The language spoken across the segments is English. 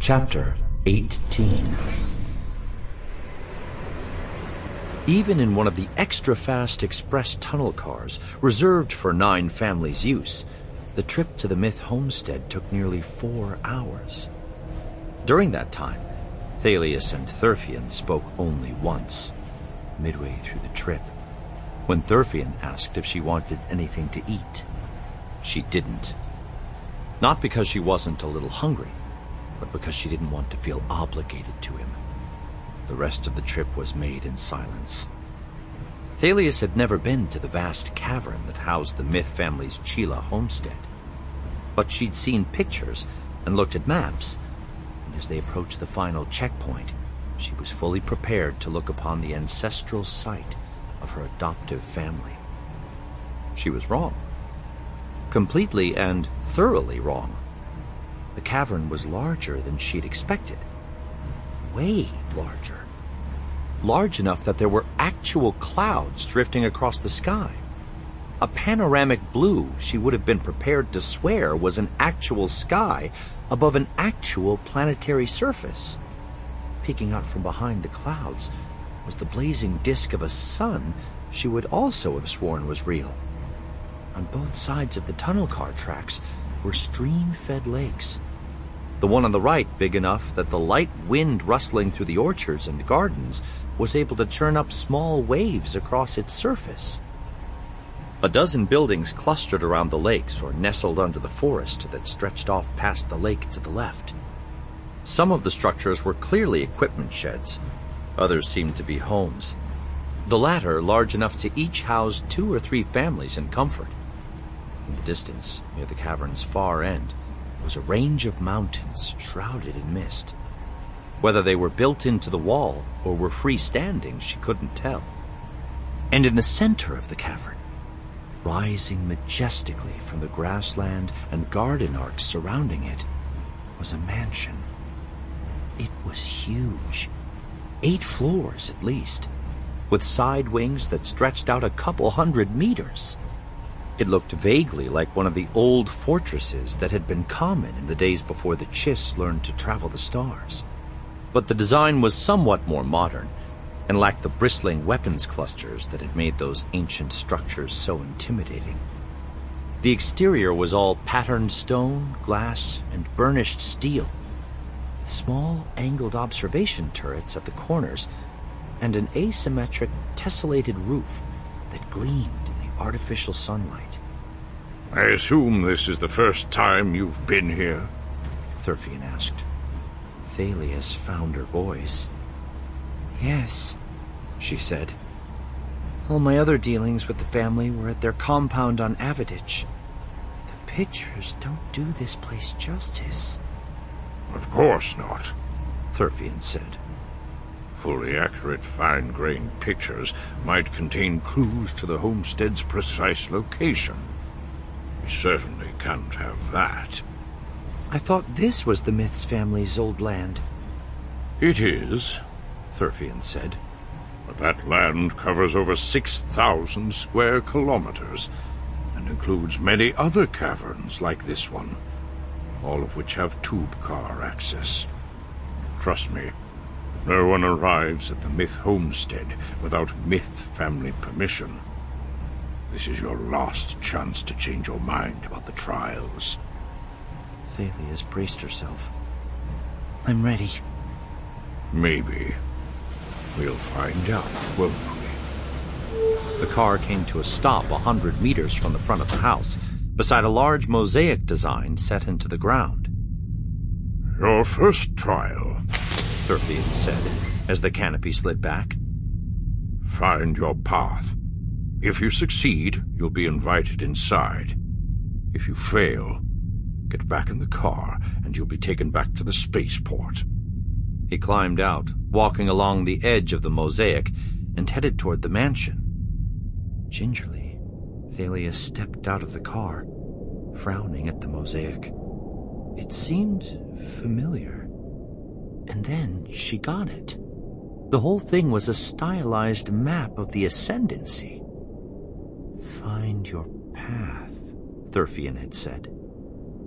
Chapter 18. Even in one of the extra-fast express tunnel cars reserved for 9 families' use, the trip to the Myth homestead took nearly 4 hours. During that time, Thalius and Thurfian spoke only once, midway through the trip, when Thurfian asked if she wanted anything to eat. She didn't. Not because she wasn't a little hungry, but because she didn't want to feel obligated to him. The rest of the trip was made in silence. Thalius had never been to the vast cavern that housed the Myth family's Chila homestead. But she'd seen pictures and looked at maps, and as they approached the final checkpoint, she was fully prepared to look upon the ancestral site of her adoptive family. She was wrong. Completely and thoroughly wrong. The cavern was larger than she'd expected. Way larger. Large enough that there were actual clouds drifting across the sky. A panoramic blue she would have been prepared to swear was an actual sky above an actual planetary surface. Peeking out from behind the clouds was the blazing disk of a sun she would also have sworn was real. On both sides of the tunnel car tracks were stream-fed lakes. The one on the right big enough that the light wind rustling through the orchards and gardens was able to churn up small waves across its surface. A dozen buildings clustered around the lakes or nestled under the forest that stretched off past the lake to the left. Some of the structures were clearly equipment sheds. Others seemed to be homes. The latter large enough to each house 2 or 3 families in comfort. In the distance, near the cavern's far end, was a range of mountains shrouded in mist. Whether they were built into the wall or were freestanding, she couldn't tell. And in the center of the cavern, rising majestically from the grassland and garden arcs surrounding it, was a mansion. It was huge, 8 floors at least, with side wings that stretched out a couple 100 meters. It looked vaguely like one of the old fortresses that had been common in the days before the Chiss learned to travel the stars. But the design was somewhat more modern, and lacked the bristling weapons clusters that had made those ancient structures so intimidating. The exterior was all patterned stone, glass, and burnished steel, with small angled observation turrets at the corners, and an asymmetric tessellated roof that gleamed in the artificial sunlight. I assume this is the first time you've been here? Thurfian asked. Thalius found her voice. Yes, she said. All my other dealings with the family were at their compound on Avidich. The pictures don't do this place justice. Of course not, Thurfian said. Fully accurate, fine-grained pictures might contain clues to the homestead's precise location. We certainly can't have that. I thought this was the Myths family's old land. It is, Thurfian said. But that land covers over 6,000 square kilometers and includes many other caverns like this one, all of which have tube car access. Trust me, no one arrives at the Myth homestead without Myth family permission. This is your last chance to change your mind about the trials. Thalius braced herself. I'm ready. Maybe. We'll find out, won't we? The car came to a stop 100 meters from the front of the house, beside a large mosaic design set into the ground. Your first trial, Thurfian said, as the canopy slid back. Find your path. If you succeed, you'll be invited inside. If you fail, get back in the car, and you'll be taken back to the spaceport. He climbed out, walking along the edge of the mosaic, and headed toward the mansion. Gingerly, Thalius stepped out of the car, frowning at the mosaic. It seemed familiar. And then she got it. The whole thing was a stylized map of the Ascendancy. Find your path, Thurfian had said.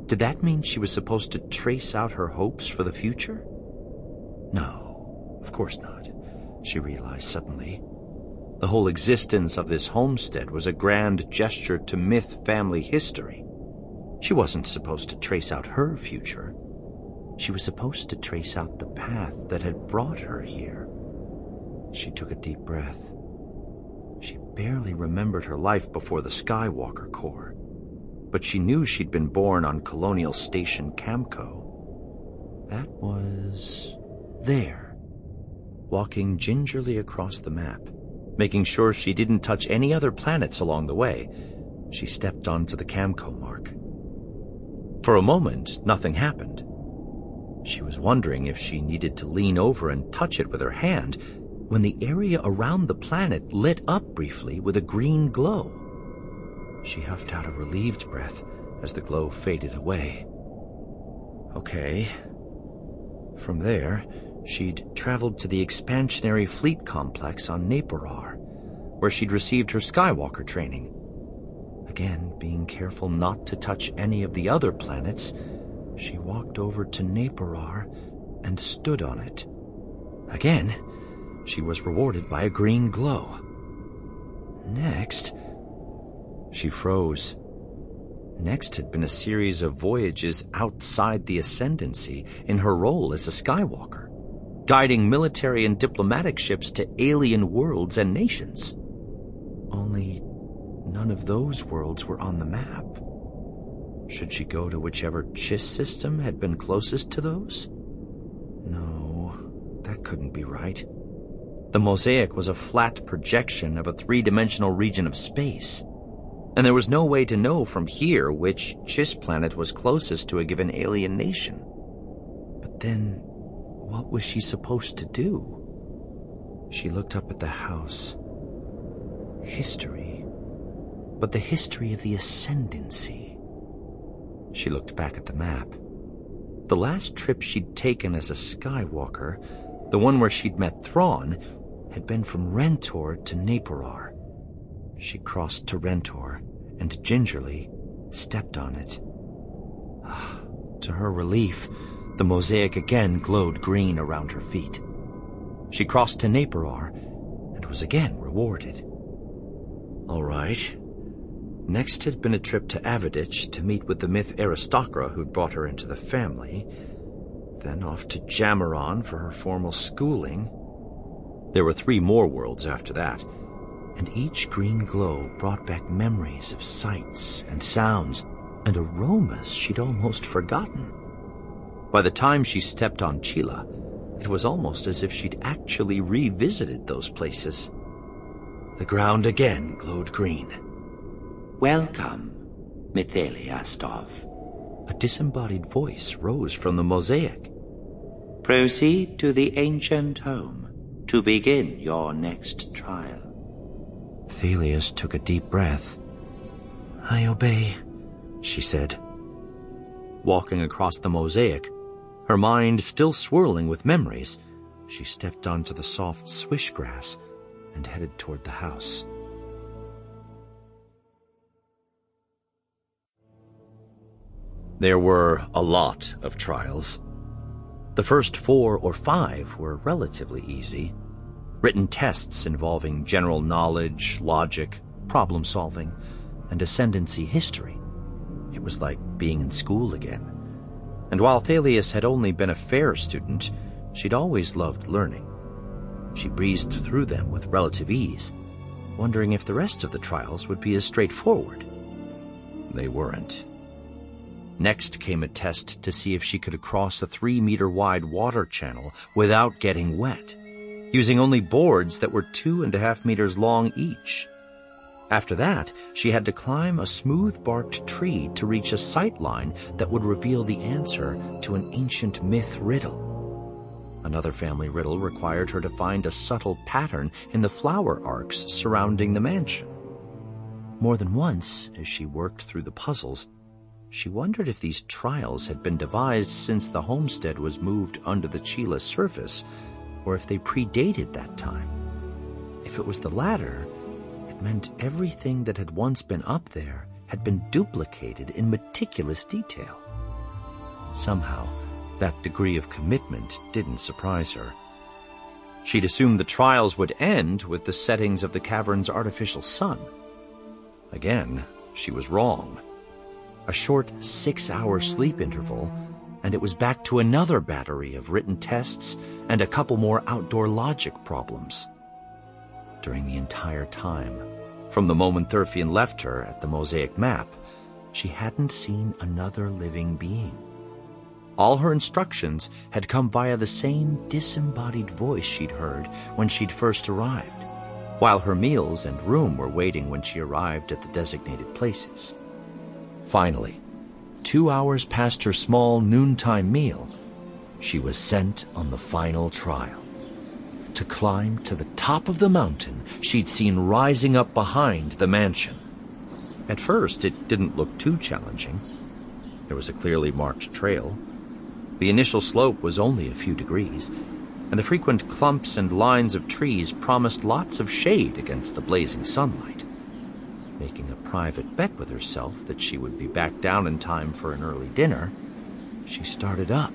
Did that mean she was supposed to trace out her hopes for the future? No, of course not, she realized suddenly. The whole existence of this homestead was a grand gesture to myth family history. She wasn't supposed to trace out her future. She was supposed to trace out the path that had brought her here. She took a deep breath. She barely remembered her life before the Skywalker Corps, but she knew she'd been born on Colonial Station Camco. That was there, walking gingerly across the map, making sure she didn't touch any other planets along the way. She stepped onto the Camco mark. For a moment, nothing happened. She was wondering if she needed to lean over and touch it with her hand when the area around the planet lit up briefly with a green glow. She huffed out a relieved breath as the glow faded away. Okay. From there, she'd traveled to the Expansionary Fleet Complex on Naporar, where she'd received her Skywalker training. Again, being careful not to touch any of the other planets, she walked over to Naporar and stood on it. Again, she was rewarded by a green glow. Next, she froze. Next had been a series of voyages outside the Ascendancy in her role as a Skywalker, guiding military and diplomatic ships to alien worlds and nations. Only none of those worlds were on the map. Should she go to whichever Chiss system had been closest to those? No, that couldn't be right. The mosaic was a flat projection of a three-dimensional region of space, and there was no way to know from here which Chiss planet was closest to a given alien nation. But then, what was she supposed to do? She looked up at the house. History. But the history of the Ascendancy. She looked back at the map. The last trip she'd taken as a Skywalker, the one where she'd met Thrawn, had been from Rentor to Naporar. She crossed to Rentor and gingerly stepped on it. To her relief, the mosaic again glowed green around her feet. She crossed to Naporar and was again rewarded. All right. Next had been a trip to Avidich to meet with the myth Aristocra who'd brought her into the family. Then off to Jamaron for her formal schooling. There were 3 more worlds after that, and each green glow brought back memories of sights and sounds and aromas she'd almost forgotten. By the time she stepped on Chila, it was almost as if she'd actually revisited those places. The ground again glowed green. Welcome, Mitheli Astov. A disembodied voice rose from the mosaic. Proceed to the ancient home to begin your next trial. Thelius took a deep breath. I obey, she said. Walking across the mosaic, her mind still swirling with memories, she stepped onto the soft swish grass and headed toward the house. There were a lot of trials. The first 4 or 5 were relatively easy. Written tests involving general knowledge, logic, problem-solving, and Ascendancy history. It was like being in school again. And while Thelius had only been a fair student, she'd always loved learning. She breezed through them with relative ease, wondering if the rest of the trials would be as straightforward. They weren't. Next came a test to see if she could cross a 3-meter-wide water channel without getting wet, using only boards that were 2.5 meters long each. After that, she had to climb a smooth-barked tree to reach a sight line that would reveal the answer to an ancient myth riddle. Another family riddle required her to find a subtle pattern in the flower arcs surrounding the mansion. More than once, as she worked through the puzzles, she wondered if these trials had been devised since the homestead was moved under the Chila surface, or if they predated that time. If it was the latter, it meant everything that had once been up there had been duplicated in meticulous detail. Somehow, that degree of commitment didn't surprise her. She'd assumed the trials would end with the settings of the cavern's artificial sun. Again, she was wrong. A short 6-hour sleep interval, and it was back to another battery of written tests and a couple more outdoor logic problems. During the entire time, from the moment Thurfian left her at the mosaic map, she hadn't seen another living being. All her instructions had come via the same disembodied voice she'd heard when she'd first arrived, while her meals and room were waiting when she arrived at the designated places. Finally, 2 hours past her small noontime meal, she was sent on the final trial. To climb to the top of the mountain she'd seen rising up behind the mansion. At first, it didn't look too challenging. There was a clearly marked trail. The initial slope was only a few degrees, and the frequent clumps and lines of trees promised lots of shade against the blazing sunlight. Making a private bet with herself that she would be back down in time for an early dinner, she started up.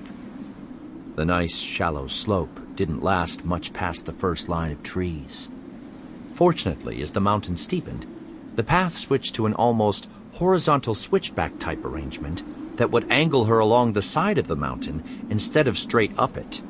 The nice, shallow slope didn't last much past the first line of trees. Fortunately, as the mountain steepened, the path switched to an almost horizontal switchback-type arrangement that would angle her along the side of the mountain instead of straight up it.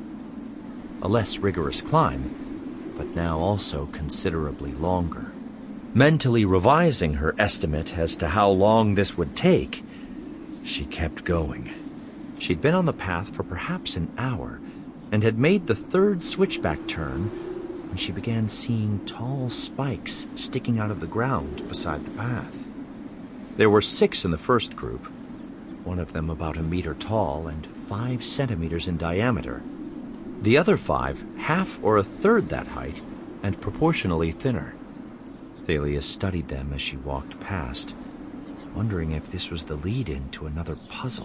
A less rigorous climb, but now also considerably longer. Mentally revising her estimate as to how long this would take, she kept going. She'd been on the path for perhaps an hour and had made the third switchback turn when she began seeing tall spikes sticking out of the ground beside the path. There were 6 in the first group, one of them about 1 meter tall and 5 centimeters in diameter. The other 5, half or a third that height, and proportionally thinner. Thalia studied them as she walked past, wondering if this was the lead-in to another puzzle.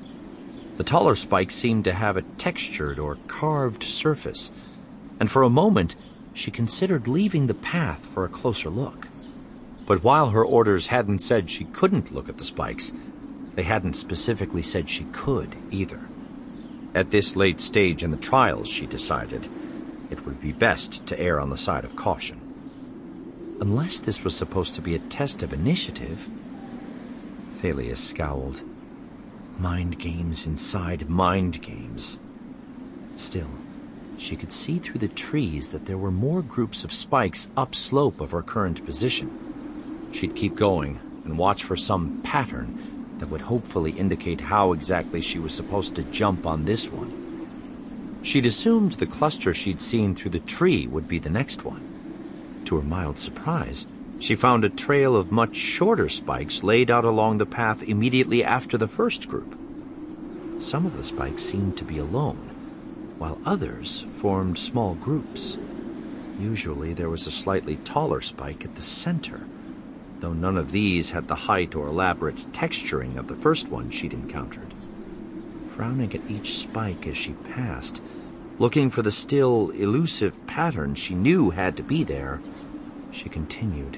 The taller spikes seemed to have a textured or carved surface, and for a moment she considered leaving the path for a closer look. But while her orders hadn't said she couldn't look at the spikes, they hadn't specifically said she could either. At this late stage in the trials, she decided, it would be best to err on the side of caution. Unless this was supposed to be a test of initiative, Thalia scowled. Mind games inside mind games. Still, she could see through the trees that there were more groups of spikes upslope of her current position. She'd keep going and watch for some pattern that would hopefully indicate how exactly she was supposed to jump on this one. She'd assumed the cluster she'd seen through the tree would be the next one. To her mild surprise, she found a trail of much shorter spikes laid out along the path immediately after the first group. Some of the spikes seemed to be alone, while others formed small groups. Usually there was a slightly taller spike at the center, though none of these had the height or elaborate texturing of the first one she'd encountered. Frowning at each spike as she passed, looking for the still elusive pattern she knew had to be there, she continued.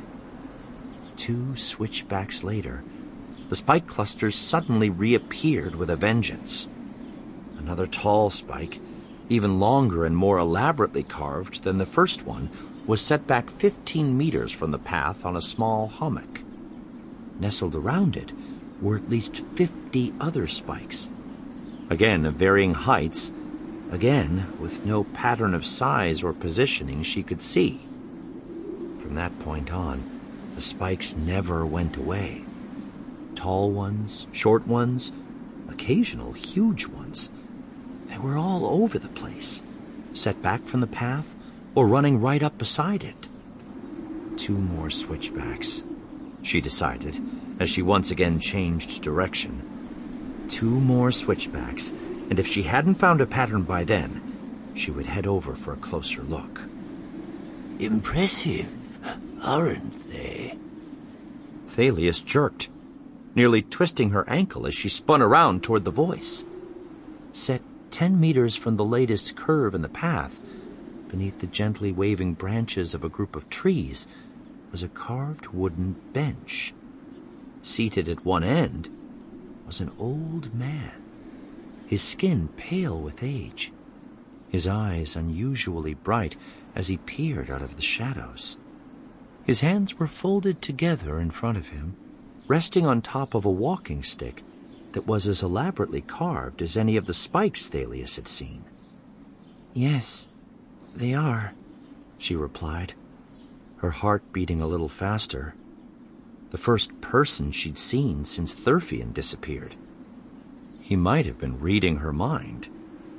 2 switchbacks later, the spike clusters suddenly reappeared with a vengeance. Another tall spike, even longer and more elaborately carved than the first one, was set back 15 meters from the path on a small hummock. Nestled around it were at least 50 other spikes, again of varying heights, again with no pattern of size or positioning she could see. From that point on, the spikes never went away. Tall ones, short ones, occasional huge ones. They were all over the place, set back from the path or running right up beside it. 2 more switchbacks, she decided, as she once again changed direction. 2 more switchbacks, and if she hadn't found a pattern by then, she would head over for a closer look. Impressive, aren't they? Thalius jerked, nearly twisting her ankle as she spun around toward the voice. Set 10 meters from the latest curve in the path, beneath the gently waving branches of a group of trees, was a carved wooden bench. Seated at one end was an old man. his skin pale with age, his eyes unusually bright as he peered out of the shadows. His hands were folded together in front of him, resting on top of a walking stick that was as elaborately carved as any of the spikes Thalius had seen. "Yes, they are," she replied, her heart beating a little faster. The first person she'd seen since Thurfian disappeared. He might have been reading her mind.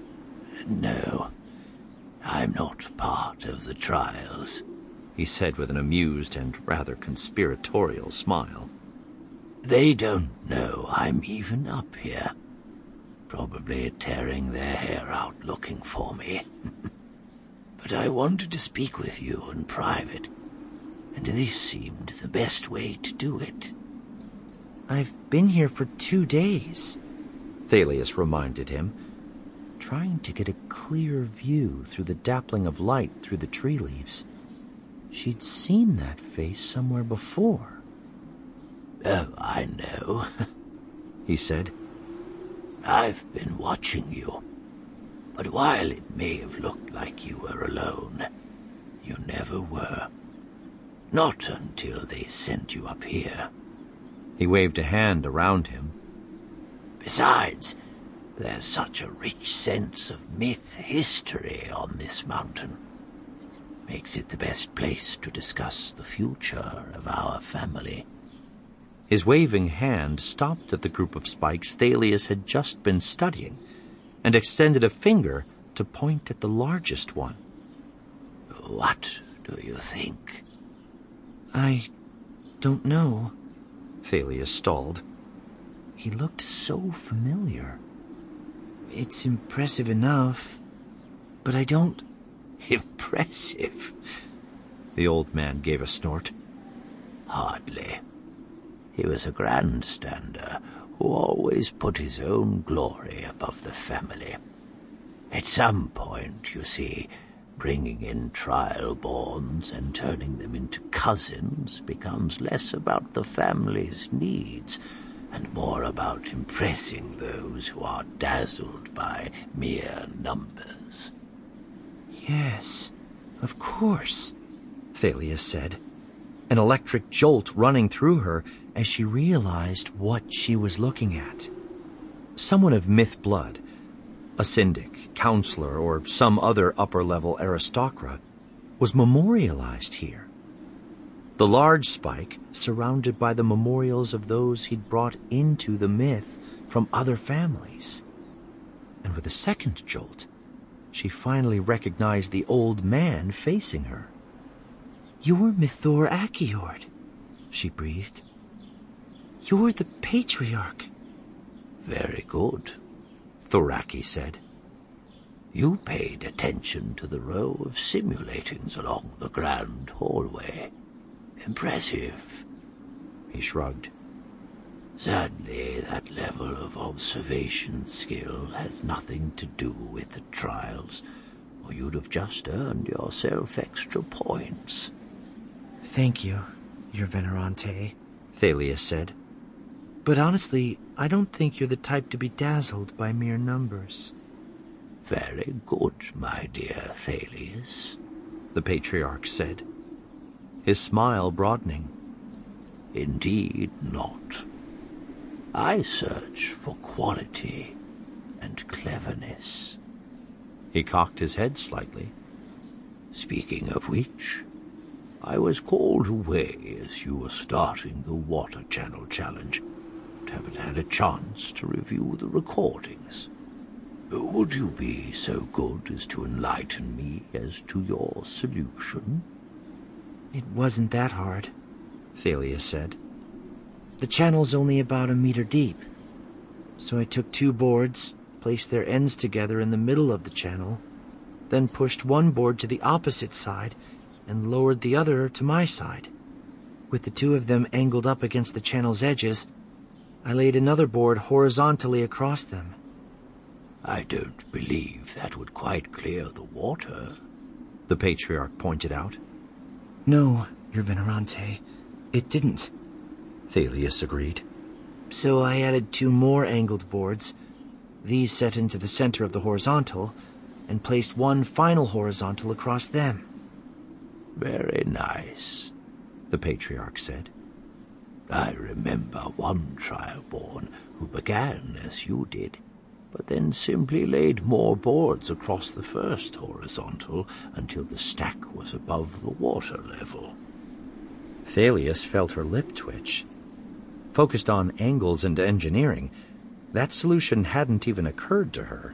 "No, I'm not part of the trials," he said with an amused and rather conspiratorial smile. "They don't know I'm even up here. Probably tearing their hair out looking for me. But I wanted to speak with you in private, and this seemed the best way to do it." "I've been here for 2 days," Thalius reminded him, trying to get a clear view through the dappling of light through the tree leaves. She'd seen that face somewhere before. "Oh, I know," he said. "I've been watching you. But while it may have looked like you were alone, you never were. Not until they sent you up here." He waved a hand around him. "Besides, there's such a rich sense of myth history on this mountain. Makes it the best place to discuss the future of our family." His waving hand stopped at the group of spikes Thalius had just been studying, and extended a finger to point at the largest one. "What do you think?" "I don't know," Thalius stalled. He looked so familiar. "It's impressive enough, but I don't..." "Impressive?" The old man gave a snort. "Hardly. He was a grandstander who always put his own glory above the family. At some point, you see, bringing in trial-borns and turning them into cousins becomes less about the family's needs and more about impressing those who are dazzled by mere numbers." "Yes, of course," Thalius said, an electric jolt running through her as she realized what she was looking at. Someone of myth blood, a syndic, counselor, or some other upper-level aristocrat, was memorialized here. The large spike surrounded by the memorials of those he'd brought into the myth from other families. And with a second jolt, she finally recognized the old man facing her. "You're Mythor Achiord," she breathed. "You're the Patriarch." "Very good," Thoraki said. "You paid attention to the row of simulatings along the grand hallway. Impressive." He shrugged. "Certainly that level of observation skill has nothing to do with the trials, or you'd have just earned yourself extra points." "Thank you, Your Venerante," Thalius said. "But honestly, I don't think you're the type to be dazzled by mere numbers." "Very good, my dear Thalius," the Patriarch said, his smile broadening. "Indeed not. I search for quality and cleverness." He cocked his head slightly. "Speaking of which, I was called away as you were starting the Water Channel Challenge. Haven't had a chance to review the recordings. Would you be so good as to enlighten me as to your solution?" "It wasn't that hard," Thalius said. "The channel's only about 1 meter deep. So I took 2 boards, placed their ends together in the middle of the channel, then pushed one board to the opposite side and lowered the other to my side. With the 2 of them angled up against the channel's edges, I laid another board horizontally across them." "I don't believe that would quite clear the water," the Patriarch pointed out. "No, Your Venerante, it didn't," Thalius agreed. "So I added 2 more angled boards, these set into the center of the horizontal, and placed one final horizontal across them. Very nice, the Patriarch said. I remember one Trialborn who began as you did, but then simply laid more boards across the first horizontal until the stack was above the water level. Thalius felt her lip twitch. Focused on angles and engineering, that solution hadn't even occurred to her.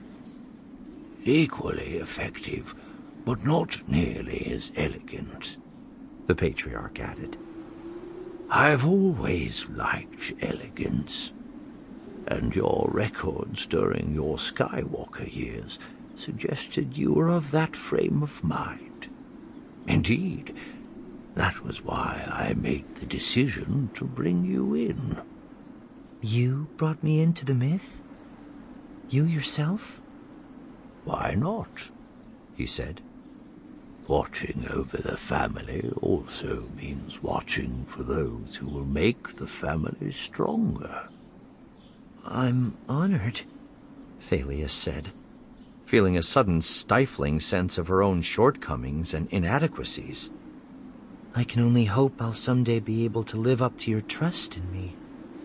Equally effective, but not nearly as elegant, the Patriarch added. I've always liked elegance, and your records during your Skywalker years suggested you were of that frame of mind. Indeed, that was why I made the decision to bring you in. You brought me into the myth? You yourself? Why not? He said. Watching over the family also means watching for those who will make the family stronger. I'm honored, Thalius said, feeling a sudden stifling sense of her own shortcomings and inadequacies. I can only hope I'll someday be able to live up to your trust in me.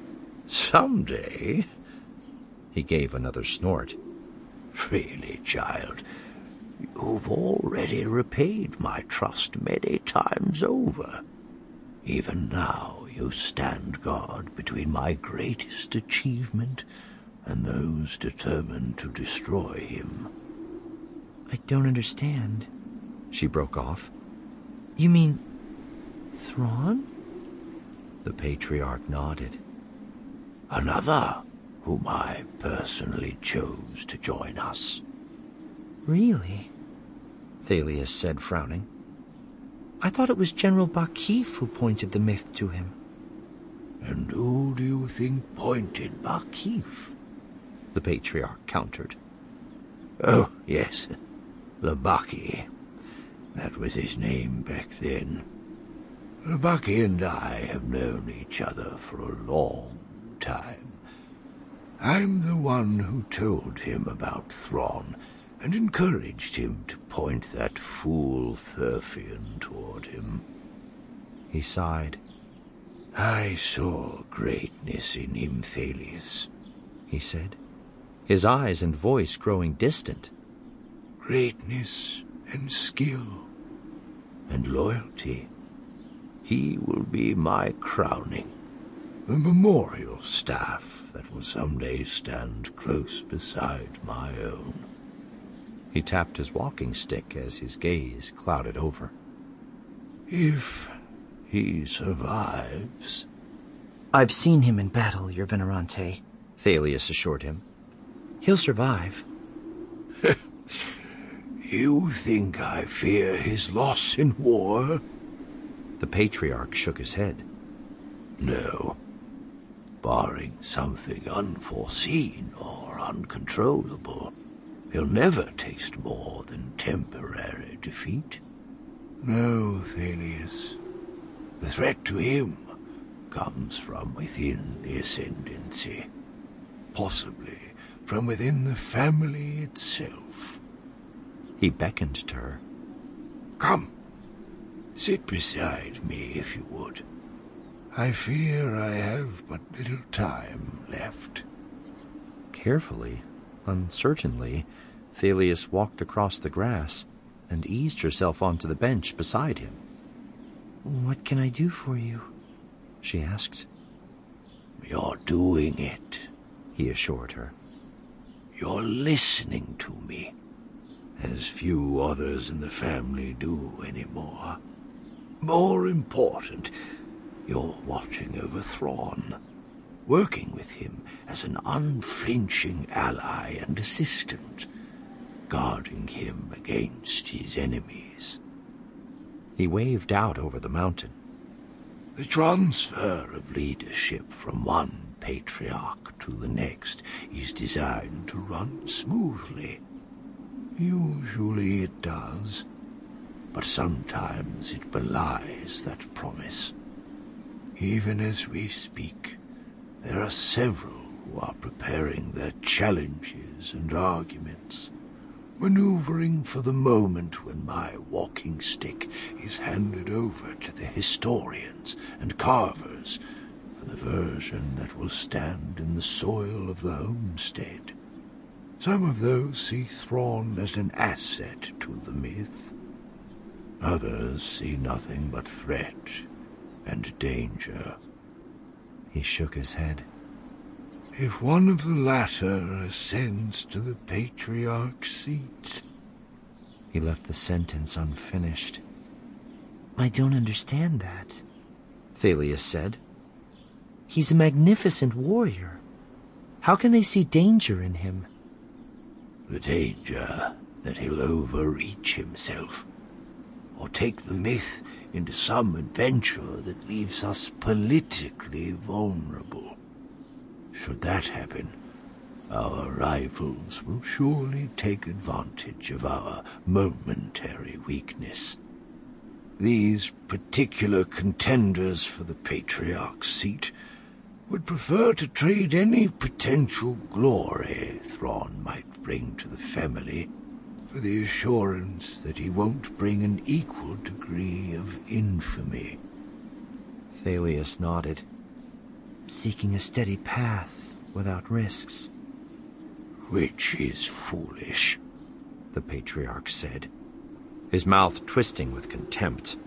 Someday? He gave another snort. Really, child, you've already repaid my trust many times over. Even now you stand guard between my greatest achievement and those determined to destroy him. I don't understand. She broke off. You mean Thrawn? The Patriarch nodded. Another whom I personally chose to join us. Really? Thalius said, frowning. I thought it was General Bakif who pointed the myth to him. And who do you think pointed Bakif? The Patriarch countered. Oh, yes, Labaki. That was his name back then. Labaki and I have known each other for a long time. I'm the one who told him about Thrawn and encouraged him to point that fool Thurfian toward him. He sighed. I saw greatness in him, Thalius, he said, his eyes and voice growing distant. Greatness and skill and loyalty. He will be my crowning, the memorial staff that will someday stand close beside my own. He tapped his walking stick as his gaze clouded over. If he survives. I've seen him in battle, Your Venerante, Thalius assured him. He'll survive. You think I fear his loss in war? The Patriarch shook his head. No. Barring something unforeseen or uncontrollable, he'll never taste more than temporary defeat. No, Thalius. The threat to him comes from within the Ascendancy. Possibly from within the family itself. He beckoned to her. Come. Sit beside me, if you would. I fear I have but little time left. Carefully, uncertainly, Thalius walked across the grass and eased herself onto the bench beside him. What can I do for you? She asked. You're doing it, he assured her. You're listening to me, as few others in the family do anymore. More important, you're watching over Thrawn, working with him as an unflinching ally and assistant, guarding him against his enemies. He waved out over the mountain. The transfer of leadership from one patriarch to the next is designed to run smoothly. Usually it does, but sometimes it belies that promise. Even as we speak, there are several who are preparing their challenges speeches and arguments, maneuvering for the moment when my walking stick is handed over to the historians and carvers for the version that will stand in the soil of the homestead. Some of those see Thrawn as an asset to the myth. Others see nothing but threat and danger. He shook his head. If one of the latter ascends to the Patriarch's seat... He left the sentence unfinished. I don't understand that, Thalius said. He's a magnificent warrior. How can they see danger in him? The danger that he'll overreach himself, or take the myth into some adventure that leaves us politically vulnerable. Should that happen, our rivals will surely take advantage of our momentary weakness. These particular contenders for the Patriarch's seat would prefer to trade any potential glory Thrawn might bring to the family for the assurance that he won't bring an equal degree of infamy. Thalius nodded. Seeking a steady path without risks. Which is foolish, the Patriarch said, his mouth twisting with contempt.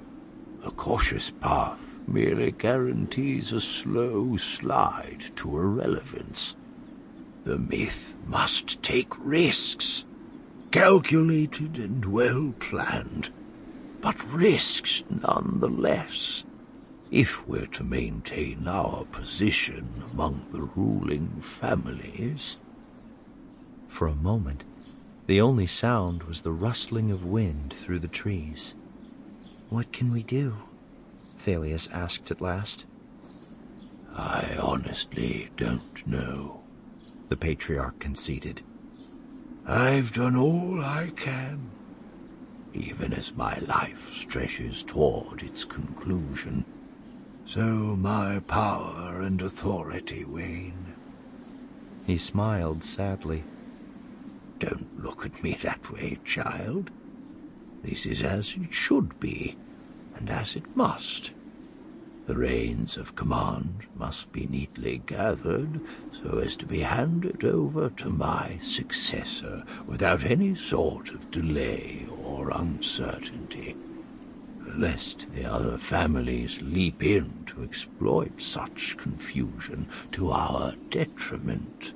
A cautious path merely guarantees a slow slide to irrelevance. The myth must take risks, calculated and well planned, but risks nonetheless, if we're to maintain our position among the ruling families. For a moment, the only sound was the rustling of wind through the trees. What can we do? Thalius asked at last. I honestly don't know, the Patriarch conceded. I've done all I can, even as my life stretches toward its conclusion. So my power and authority wane. He smiled sadly. Don't look at me that way, child. This is as it should be, and as it must. The reins of command must be neatly gathered so as to be handed over to my successor without any sort of delay or uncertainty, lest the other families leap in to exploit such confusion to our detriment.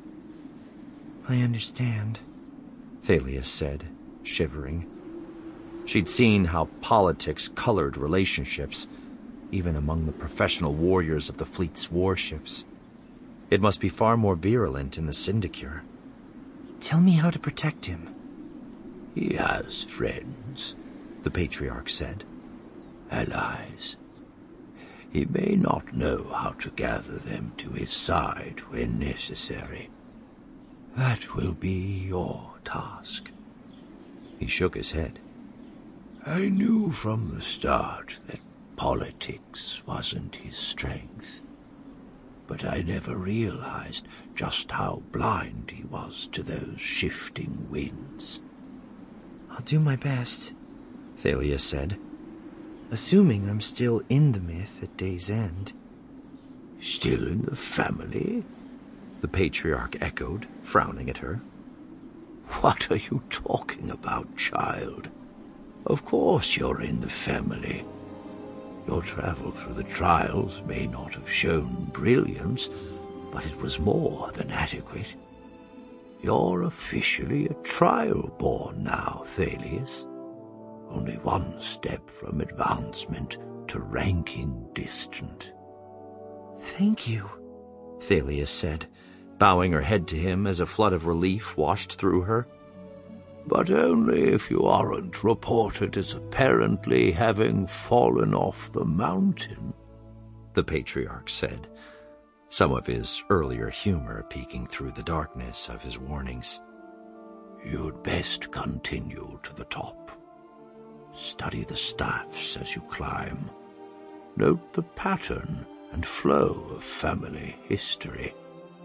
I understand, Thalius said, shivering. She'd seen how politics colored relationships, even among the professional warriors of the fleet's warships. It must be far more virulent in the Syndicure. Tell me how to protect him. He has friends, the Patriarch said. Allies. He may not know how to gather them to his side when necessary. That will be your task. He shook his head. I knew from the start that politics wasn't his strength, but I never realized just how blind he was to those shifting winds. I'll do my best, Thalius said. Assuming I'm still in the myth at day's end. Still in the family? The Patriarch echoed, frowning at her. What are you talking about, child? Of course you're in the family. Your travel through the trials may not have shown brilliance, but it was more than adequate. You're officially a trial-born now, Thalius. Only one step from advancement to ranking distant. Thank you, Thalius said, bowing her head to him as a flood of relief washed through her. But only if you aren't reported as apparently having fallen off the mountain, the Patriarch said, some of his earlier humor peeking through the darkness of his warnings. You'd best continue to the top. Study the staffs as you climb. Note the pattern and flow of family history.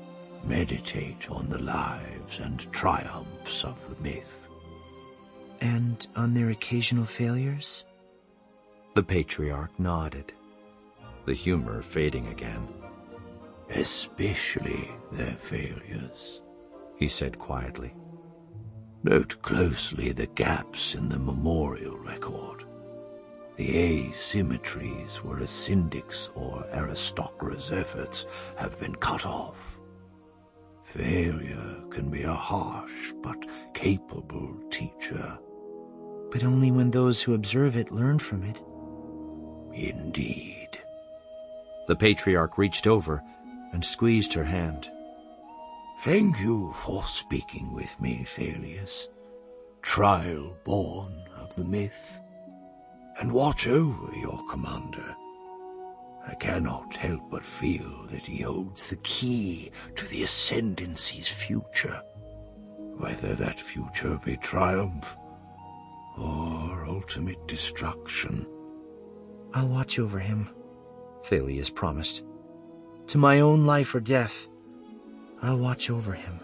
meditate on the lives and triumphs of the myth. And on their occasional failures? The patriarch nodded, the humor fading again. Especially their failures, he said quietly. Note closely the gaps in the memorial record. The asymmetries where a syndic's or aristocra's efforts have been cut off. Failure can be a harsh but capable teacher. But only when those who observe it learn from it. Indeed. The patriarch reached over and squeezed her hand. Thank you for speaking with me, Thalius, trial born of the myth. And watch over your commander. I cannot help but feel that he holds the key to the Ascendancy's future, whether that future be triumph or ultimate destruction. I'll watch over him, Thalius promised. To my own life or death, I'll watch over him.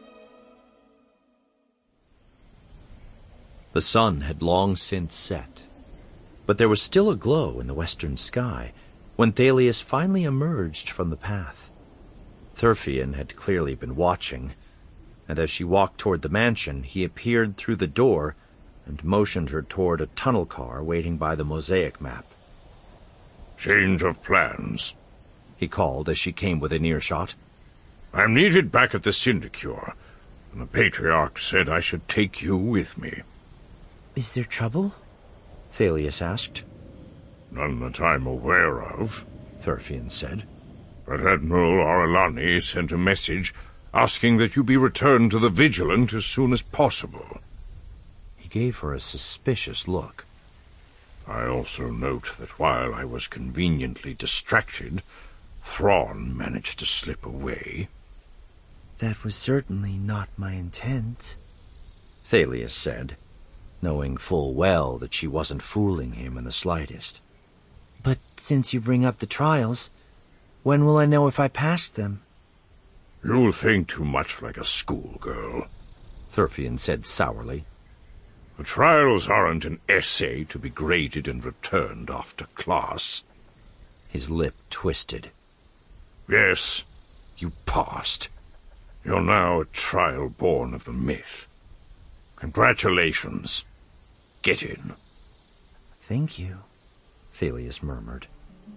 The sun had long since set, but there was still a glow in the western sky when Thalius finally emerged from the path. Thurfian had clearly been watching, and as she walked toward the mansion, he appeared through the door and motioned her toward a tunnel car waiting by the mosaic map. Change of plans, he called as she came within earshot. I'm needed back at the Syndicure, and the Patriarch said I should take you with me. Is there trouble? Thalius asked. None that I'm aware of, Thurfian said. But Admiral Orlani sent a message asking that you be returned to the Vigilant as soon as possible. He gave her a suspicious look. I also note that while I was conveniently distracted, Thrawn managed to slip away. That was certainly not my intent, Thalius said, knowing full well that she wasn't fooling him in the slightest. But since you bring up the trials, when will I know if I passed them? You think too much like a schoolgirl, Thurfian said sourly. The trials aren't an essay to be graded and returned after class. His lip twisted. Yes, you passed. You're now a trial born of the myth. Congratulations. Get in. Thank you, Thalius murmured.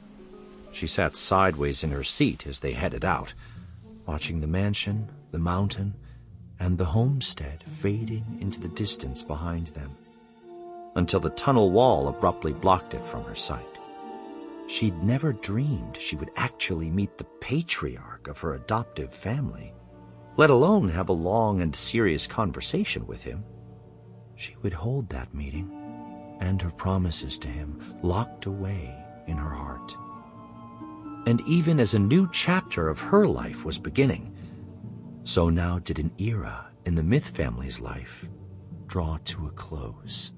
She sat sideways in her seat as they headed out, watching the mansion, the mountain, and the homestead fading into the distance behind them, until the tunnel wall abruptly blocked it from her sight. She'd never dreamed she would actually meet the patriarch of her adoptive family, let alone have a long and serious conversation with him. She would hold that meeting and her promises to him locked away in her heart. And even as a new chapter of her life was beginning, so now did an era in the Myth family's life draw to a close.